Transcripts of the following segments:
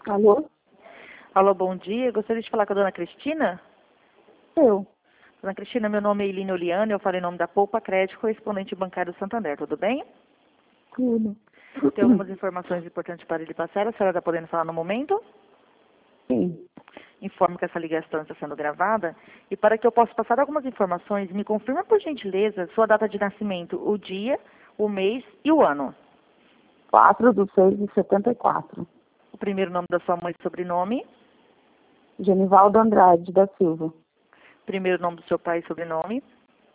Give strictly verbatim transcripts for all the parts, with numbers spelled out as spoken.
Alô? Alô, bom dia. Gostaria de falar com a dona Cristina. Eu. Dona Cristina, meu nome é Eline Oliane, eu falo em nome da Poupa Crédito, correspondente bancário do Santander, tudo bem? Tudo. Tem algumas informações importantes para lhe passar, a senhora está podendo falar no momento? Sim. Informo que essa ligação está sendo gravada e para que eu possa passar algumas informações, me confirma por gentileza sua data de nascimento, o dia, o mês e o ano. quatro de seis de setenta e quatro. O primeiro nome da sua mãe e sobrenome. Genivaldo Andrade da Silva. Primeiro nome do seu pai e sobrenome.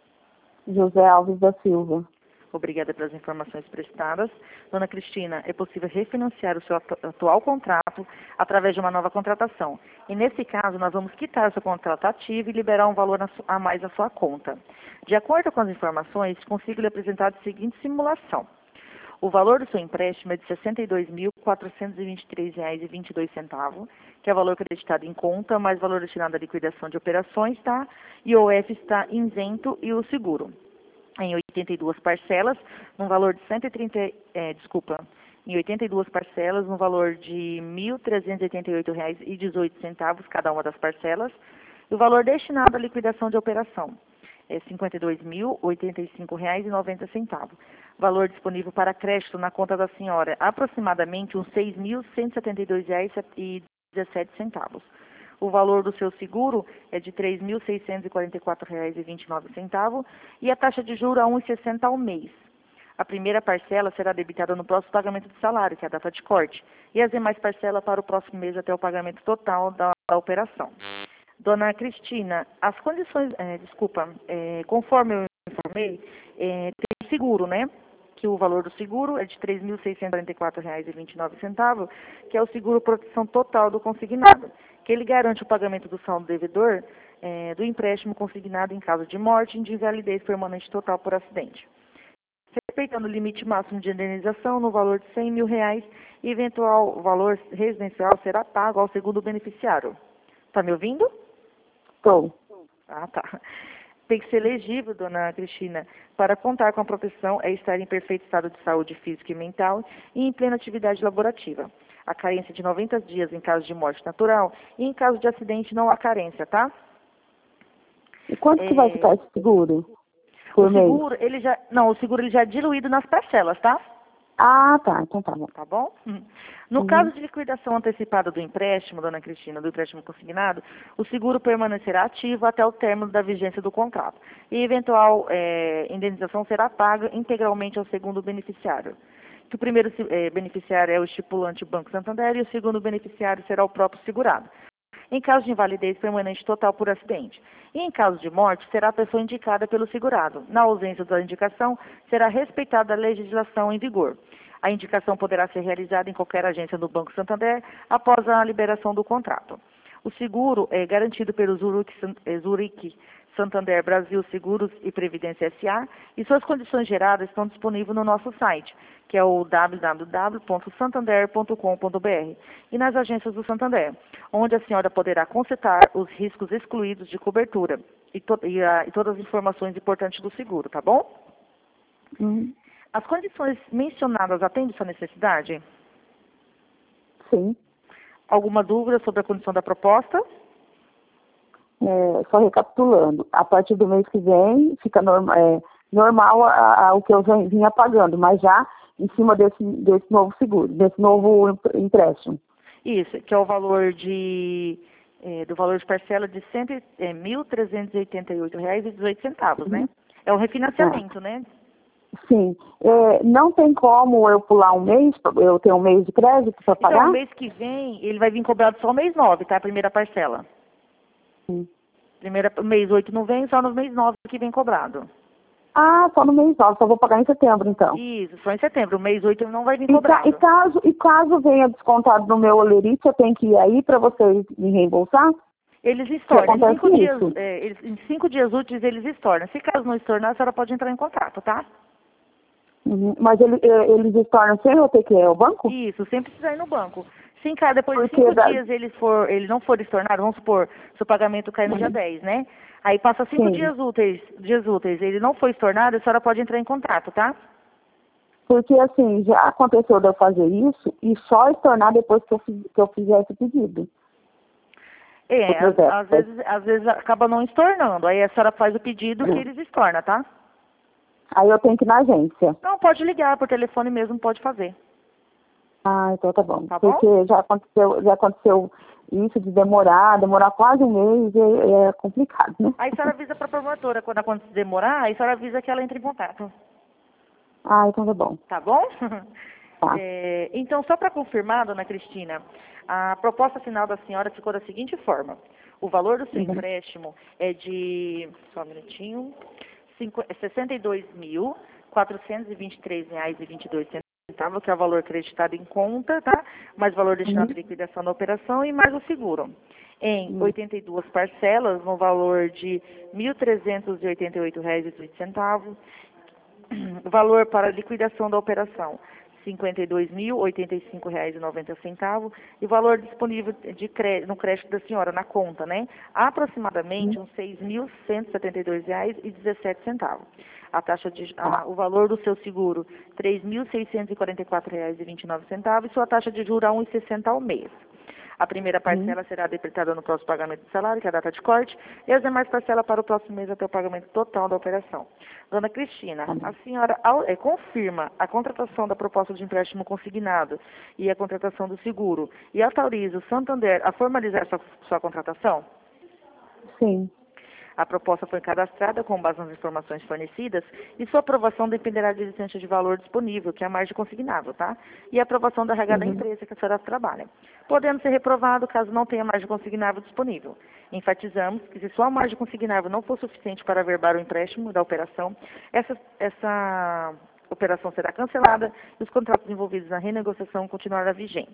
José Alves da Silva. Obrigada pelas informações prestadas. Dona Cristina, é possível refinanciar o seu atu- atual contrato através de uma nova contratação. E nesse caso, nós vamos quitar o seu contrato ativo e liberar um valor na su- a mais à sua conta. De acordo com as informações, consigo lhe apresentar a seguinte simulação. O valor do seu empréstimo é de sessenta e dois mil, quatrocentos e vinte e três reais e vinte e dois centavos, que é o valor creditado em conta, mais valor destinado à liquidação de operações, tá? E o F está isento e o seguro. Em oitenta e duas parcelas, num valor de cento e trinta, é, desculpa, em oitenta e duas parcelas, no valor de mil trezentos e oitenta e oito reais e dezoito centavos cada uma das parcelas, e o valor destinado à liquidação de operação é cinquenta e dois mil, oitenta e cinco reais e noventa centavos. Valor disponível para crédito na conta da senhora, aproximadamente uns seis mil cento e setenta e dois reais e dezessete centavos. O valor do seu seguro é de três mil seiscentos e quarenta e quatro reais e vinte e nove centavos e a taxa de juros é um vírgula sessenta ao mês. A primeira parcela será debitada no próximo pagamento do salário, que é a data de corte, e as demais parcelas para o próximo mês até o pagamento total da, da operação. Dona Cristina, as condições, é, desculpa, é, conforme eu informei, é, tem seguro, né? Que o valor do seguro é de três mil seiscentos e quarenta e quatro reais e vinte e nove centavos, que é o seguro proteção total do consignado, que ele garante o pagamento do saldo devedor é, do empréstimo consignado em caso de morte e de invalidez permanente total por acidente. Respeitando o limite máximo de indenização no valor de cem mil reais, e eventual valor residencial será pago ao segundo beneficiário. Está me ouvindo? Estou. Ah, tá. Tem que ser elegível, dona Cristina, para contar com a proteção é estar em perfeito estado de saúde física e mental e em plena atividade laborativa. A carência de noventa dias em caso de morte natural e em caso de acidente não há carência, tá? E quanto que vai É, ficar esse seguro? o Por mês? seguro, ele já, não, o seguro ele já é diluído nas parcelas, tá? Ah, tá. Então tá bom. Tá bom? Hum. No Uhum. caso de liquidação antecipada do empréstimo, dona Cristina, do empréstimo consignado, o seguro permanecerá ativo até o término da vigência do contrato. E eventual eh, indenização será paga integralmente ao segundo beneficiário. Que o primeiro eh, beneficiário é o estipulante Banco Santander e o segundo beneficiário será o próprio segurado. Em caso de invalidez permanente total por acidente. E em caso de morte, será a pessoa indicada pelo segurado. Na ausência da indicação, será respeitada a legislação em vigor. A indicação poderá ser realizada em qualquer agência do Banco Santander após a liberação do contrato. O seguro é garantido pelo Zurich, eh, Zurich Santander Brasil Seguros e Previdência S A e suas condições geradas estão disponíveis no nosso site, que é o w w w ponto santander ponto com ponto b r e nas agências do Santander, onde a senhora poderá consultar os riscos excluídos de cobertura e, to e, a, e todas as informações importantes do seguro, tá bom? Uhum. As condições mencionadas atendem sua necessidade? Sim. Alguma dúvida sobre a condição da proposta? É, só recapitulando. A partir do mês que vem, fica norma, é, normal a, a, o que eu já vinha pagando, mas já em cima desse, desse novo seguro, desse novo empréstimo. Isso, que é o valor de, eh, do valor de parcela de cento e- eh, mil trezentos e oitenta e oito reais e dezoito centavos, né? Uhum. É o É. refinanciamento, né? Sim. É, não tem como eu pular um mês, eu tenho um mês de crédito para Então, pagar? o mês que vem, ele vai vir cobrado só o mês nove, tá? A primeira parcela. Sim. Primeira, o mês oito não vem, só no mês nove que vem cobrado. Ah, só no mês nove, só vou pagar em setembro, então. Isso, só em setembro. O mês oito não vai vir E, ca- e cobrado. caso, e caso venha descontado no meu olerite, eu tenho que ir aí para vocês me reembolsar? Eles Que estornam. Em acontece cinco dias, isso? eh, eles, em cinco dias úteis eles estornam. Se caso não estornar, a senhora pode entrar em contato, tá? Uhum. Mas ele, eh, eles estornam sem eu ter que ir ao banco? Isso, sempre precisa ir no banco. Sim, cara, depois de Porque cinco da... dias ele for, ele não for estornado, vamos supor, se o pagamento cai no dia Uhum. dez, né? Aí passa cinco Sim. dias úteis, dias úteis, ele não foi estornado, a senhora pode entrar em contato, tá? Porque, assim, já aconteceu de eu fazer isso e só estornar depois que eu, fiz, que eu fizer esse pedido. É, às, às vezes, às vezes acaba não estornando. Aí a senhora faz o pedido que eles estornam, tá? Aí eu tenho que ir na agência. Não, pode ligar por telefone mesmo, pode fazer. Ah, então tá bom. Tá bom? Porque já aconteceu, já aconteceu isso de demorar, demorar quase um mês, é, é complicado, né? Aí a senhora avisa pra promotora, quando acontecer demorar, aí a senhora avisa que ela entra em contato. Ah, então tá bom. Tá bom? Tá. É, então, só para confirmar, dona Cristina, a proposta final da senhora ficou da seguinte forma. O valor do seu Uhum. empréstimo é de, só um minutinho, sessenta e dois mil, quatrocentos e vinte e três reais e vinte e dois centavos, que é o valor acreditado em conta, tá? Mais valor destinado à Uhum. liquidação da operação e mais o seguro. Em Uhum. oitenta e duas parcelas, no valor de mil trezentos e oitenta e oito reais e trinta centavos. Valor para liquidação da operação, cinquenta e dois mil, oitenta e cinco reais e noventa centavos. E valor disponível de cré no crédito da senhora, na conta, né? Aproximadamente uns seis mil cento e setenta e dois reais e dezessete centavos. A taxa de, a, o valor do seu seguro, três mil seiscentos e quarenta e quatro reais e vinte e nove centavos. E sua taxa de juros, um vírgula sessenta ao mês. A primeira parcela será debitada no próximo pagamento do salário, que é a data de corte, e as demais parcelas para o próximo mês até o pagamento total da operação. Dona Cristina, a senhora ao, é, confirma a contratação da proposta de empréstimo consignado e a contratação do seguro e autoriza o Santander a formalizar sua, sua contratação? Sim. A proposta foi cadastrada com base nas informações fornecidas e sua aprovação dependerá da existência de valor disponível, que é a margem consignável, tá? E a aprovação da R H da Uhum. empresa que a senhora trabalha. Podendo ser reprovado caso não tenha margem consignável disponível. Enfatizamos que se sua margem consignável não for suficiente para averbar o empréstimo da operação, essa, essa operação será cancelada e os contratos envolvidos na renegociação continuarão vigentes.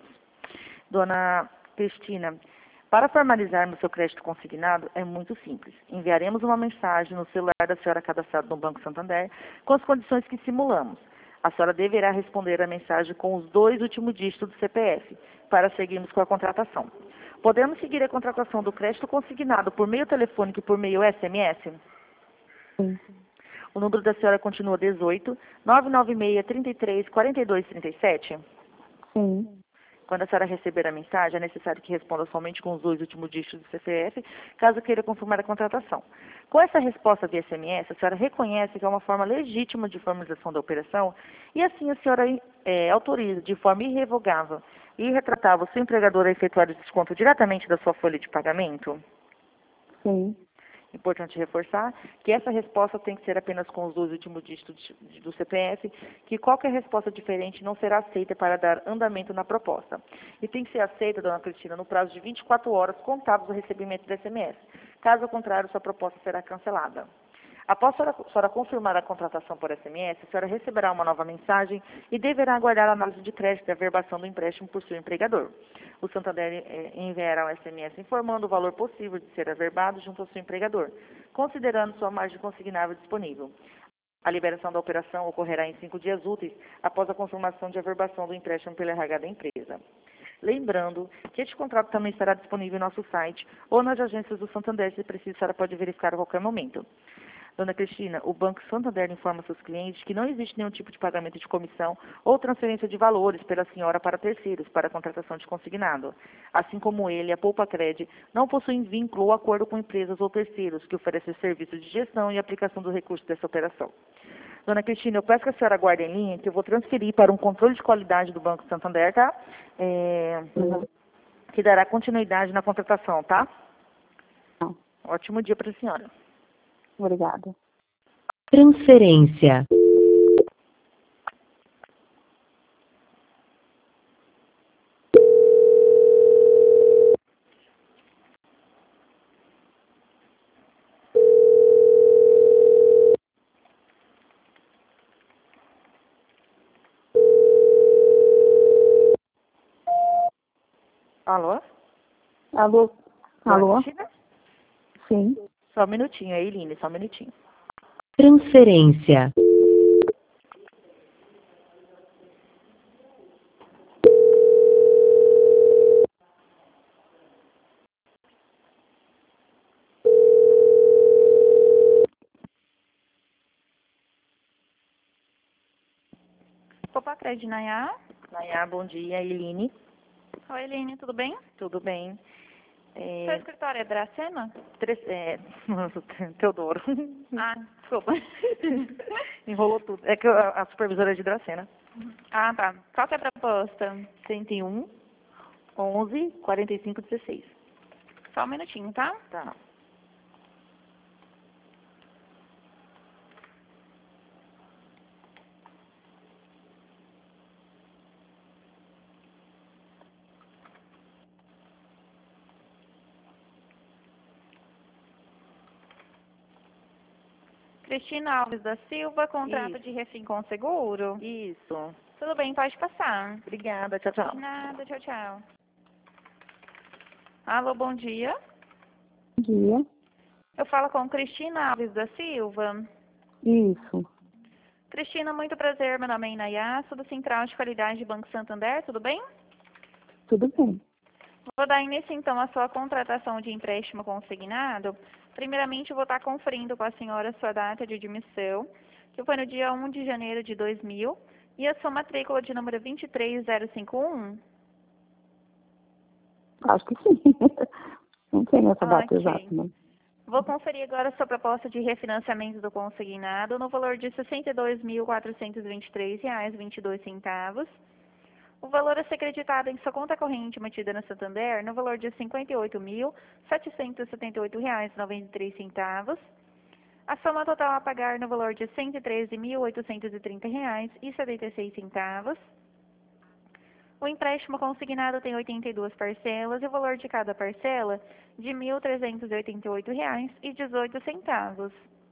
Dona Cristina, para formalizarmos seu crédito consignado, é muito simples. Enviaremos uma mensagem no celular da senhora cadastrado no Banco Santander com as condições que simulamos. A senhora deverá responder a mensagem com os dois últimos dígitos do C P F para seguirmos com a contratação. Podemos seguir a contratação do crédito consignado por meio telefônico e por meio S M S? Sim. O número da senhora continua dezoito, nove nove seis, trinta e três, quarenta e dois, trinta e sete? Sim. Quando a senhora receber a mensagem, é necessário que responda somente com os dois últimos dígitos do C P F, caso queira confirmar a contratação. Com essa resposta via S M S, a senhora reconhece que é uma forma legítima de formalização da operação e assim a senhora é, autoriza de forma irrevogável e irretratável o seu empregador a efetuar o desconto diretamente da sua folha de pagamento? Sim. Importante reforçar que essa resposta tem que ser apenas com os dois últimos dígitos do C P F, que qualquer resposta diferente não será aceita para dar andamento na proposta. E tem que ser aceita, dona Cristina, no prazo de vinte e quatro horas contados do recebimento do S M S. Caso contrário, sua proposta será cancelada. Após a senhora, a senhora confirmar a contratação por S M S, a senhora receberá uma nova mensagem e deverá aguardar a análise de crédito e averbação do empréstimo por seu empregador. O Santander eh, enviará um S M S informando o valor possível de ser averbado junto ao seu empregador, considerando sua margem consignável disponível. A liberação da operação ocorrerá em cinco dias úteis após a confirmação de averbação do empréstimo pela R H da empresa. Lembrando que este contrato também estará disponível em nosso site ou nas agências do Santander, se preciso, a senhora pode verificar a qualquer momento. Dona Cristina, o Banco Santander informa seus clientes que não existe nenhum tipo de pagamento de comissão ou transferência de valores pela senhora para terceiros para a contratação de consignado. Assim como ele, a Poupa Cred não possuem vínculo ou acordo com empresas ou terceiros que oferecem serviços de gestão e aplicação do recurso dessa operação. Dona Cristina, eu peço que a senhora aguarde em linha, que eu vou transferir para um controle de qualidade do Banco Santander, tá? É, Uhum. que dará continuidade na contratação, tá? Não. Ótimo dia para a senhora. Obrigada. Transferência. Alô? Alô? Dona Alô? Cristina? Sim. Só um minutinho aí, Eline, só um minutinho. Transferência. falar com a de Nayá. Nayá, bom dia. Eline. Oi, Eline, tudo bem? Tudo bem? É, Seu escritório é Dracena? Tres, é, Teodoro. Ah, desculpa. Enrolou tudo. É que a, a supervisora é de Dracena. Ah, tá. Qual que é a proposta? cento e um, onze, quarenta e cinco, dezesseis. Só um minutinho, tá? Tá. Cristina Alves da Silva, contrato Isso. de refim com seguro. Isso. Tudo bem, pode passar. Obrigada. Tchau, tchau. De nada, tchau, tchau. Alô, bom dia. Bom dia. Eu falo com Cristina Alves da Silva. Isso. Cristina, muito prazer. Meu nome é Inayá, sou do Central de Qualidade de Banco Santander, tudo bem? Tudo bem. Vou dar início, então, à sua contratação de empréstimo consignado. Primeiramente, eu vou estar conferindo com a senhora a sua data de admissão, que foi no dia um de janeiro de dois mil, e a sua matrícula de número vinte e três zero cinco um. Acho que sim. Não tem essa data Ok. exata, não. Vou conferir agora a sua proposta de refinanciamento do consignado no valor de sessenta e dois mil, quatrocentos e vinte e três reais e vinte e dois centavos. O valor a ser creditado em sua conta corrente mantida no Santander no valor de cinquenta e oito mil, setecentos e setenta e oito reais e noventa e três centavos. A soma total a pagar no valor de cento e treze mil, oitocentos e trinta reais e setenta e seis centavos. O empréstimo consignado tem oitenta e duas parcelas e o valor de cada parcela de mil trezentos e oitenta e oito reais e dezoito centavos.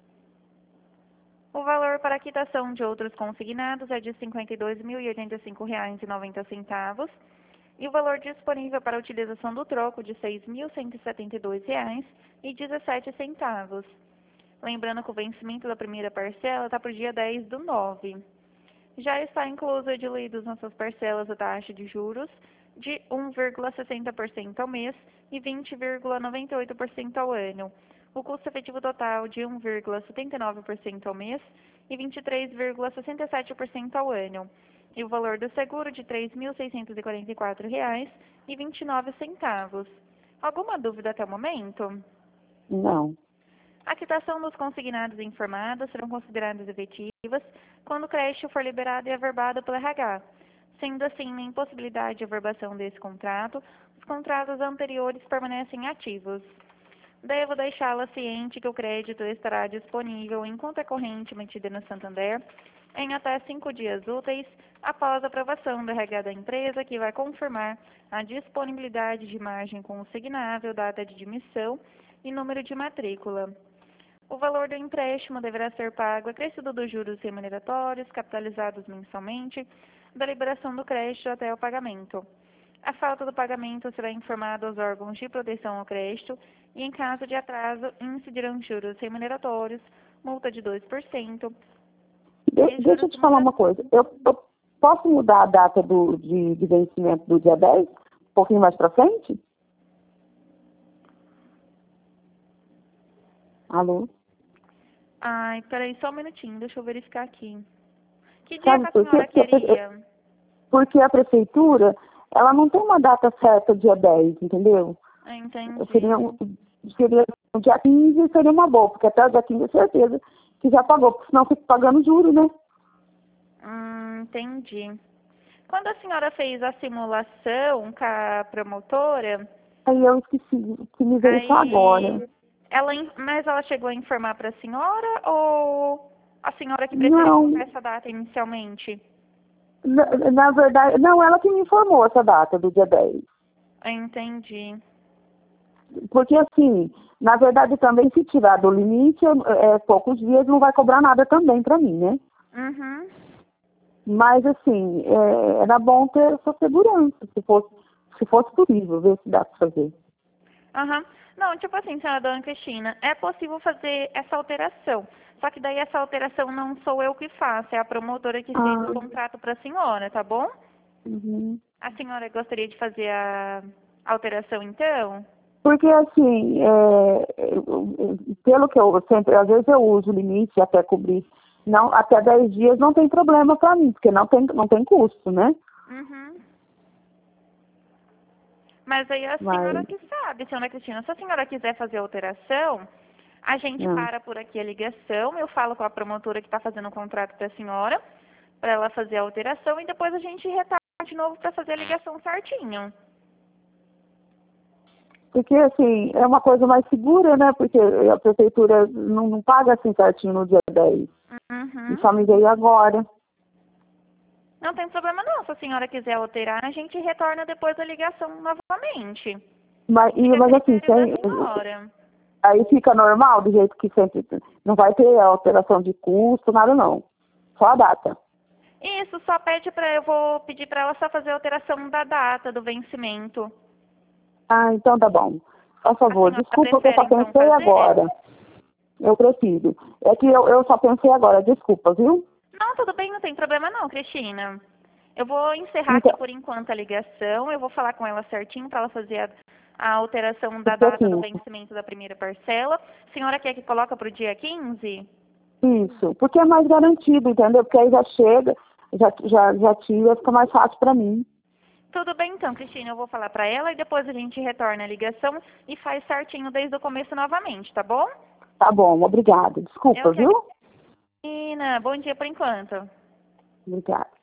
O valor para a quitação de outros consignados é de cinquenta e dois mil e oitenta e cinco reais e noventa centavos e o valor disponível para a utilização do troco de seis mil cento e setenta e dois reais e dezessete centavos. Lembrando que o vencimento da primeira parcela está para o dia dez do nove. Já está incluso e diluídos nas suas parcelas a taxa de juros de um vírgula sessenta por cento ao mês e vinte vírgula noventa e oito por cento ao ano. O custo efetivo total de um vírgula setenta e nove por cento ao mês e vinte e três vírgula sessenta e sete por cento ao ano. E o valor do seguro de três mil seiscentos e quarenta e quatro reais e vinte e nove centavos. Alguma dúvida até o momento? Não. A quitação dos consignados informados serão consideradas efetivas quando o crédito for liberado e averbado pelo R H. Sendo assim, na impossibilidade de averbação desse contrato, os contratos anteriores permanecem ativos. Devo deixá-la ciente que o crédito estará disponível em conta corrente mantida no Santander em até cinco dias úteis após a aprovação do R H da empresa, que vai confirmar a disponibilidade de margem consignável, data de admissão e número de matrícula. O valor do empréstimo deverá ser pago acrescido dos juros remuneratórios, capitalizados mensalmente, da liberação do crédito até o pagamento. A falta do pagamento será informada aos órgãos de proteção ao crédito e, em caso de atraso, incidirão juros remuneratórios, multa de dois por cento. De, deixa eu te falar uma coisa. Eu, eu posso mudar a data do, de, de vencimento do dia dez? Um pouquinho mais para frente? Alô? Ai, peraí, só um minutinho, deixa eu verificar aqui. Que dia Sabe que a por quê? senhora queria? Porque a prefeitura, ela não tem uma data certa, dia dez, entendeu? Entendi. Seria, um- seria o dia quinze, seria uma boa, porque até o dia quinze é certeza que já pagou, porque senão fica pagando juros, né? Hum, entendi. Quando a senhora fez a simulação com a promotora, Aí eu esqueci que me veio só aí agora. ela, in- mas ela chegou a informar para a senhora ou a senhora que preferiu Não, colocar essa data inicialmente? na, na verdade, não, ela que me informou essa data do dia dez. Entendi. Porque assim, na verdade também, se tirar do limite, eu- é, poucos dias não vai cobrar nada também para mim, né? Uhum. Mas assim, é, era bom ter essa segurança, se fosse, se fosse possível, ver se dá para fazer. Aham. Não, tipo assim, senhora Dona Cristina, é possível fazer essa alteração. Só que daí essa alteração não sou eu que faço, é a promotora que fez Ah. o contrato para a senhora, tá bom? Uhum. A senhora gostaria de fazer a alteração então? Porque assim, é, eu- eu- pelo que eu sempre, às vezes eu uso o limite até cobrir não, até dez dias não tem problema para mim, porque não tem, não tem custo, né? Uhum. Mas aí a senhora Mas, que sabe, senhora Cristina. Se a senhora quiser fazer alteração, a gente não. para por aqui a ligação, eu falo com a promotora que está fazendo o contrato para a senhora, para ela fazer a alteração, e depois a gente retorna de novo para fazer a ligação certinho. Porque, assim, é uma coisa mais segura, né? Porque a prefeitura não, não paga assim certinho no dia dez. Uhum. E só me veio agora. Não tem problema não, se a senhora quiser alterar, a gente retorna depois da ligação novamente. Mas, e, Fica a mas assim, critério sem, da senhora. aí fica normal, do jeito que sempre... Não vai ter alteração de custo, nada não. Só a data. Isso, só pede para eu vou pedir para ela só fazer a alteração da data do vencimento. Ah, então tá bom. Por favor, senhora desculpa que eu só prefere, então, pensei fazer? agora. Eu prefiro. É que eu, eu só pensei agora, desculpa, viu? Não, tudo bem, não tem problema não, Cristina. Eu vou encerrar Então, aqui por enquanto a ligação, eu vou falar com ela certinho para ela fazer a, a alteração da porque data do assim, vencimento da primeira parcela. A senhora quer que coloque para o dia quinze? isso, porque é mais garantido, entendeu? Porque aí já chega, já, já, já tira, fica mais fácil pra mim. Tudo bem então, Cristina, eu vou falar para ela e depois a gente retorna a ligação e faz certinho desde o começo novamente, tá bom? Tá bom, obrigada. Desculpa, Eu que viu? agradeço. Cristina, bom dia por enquanto. Obrigada.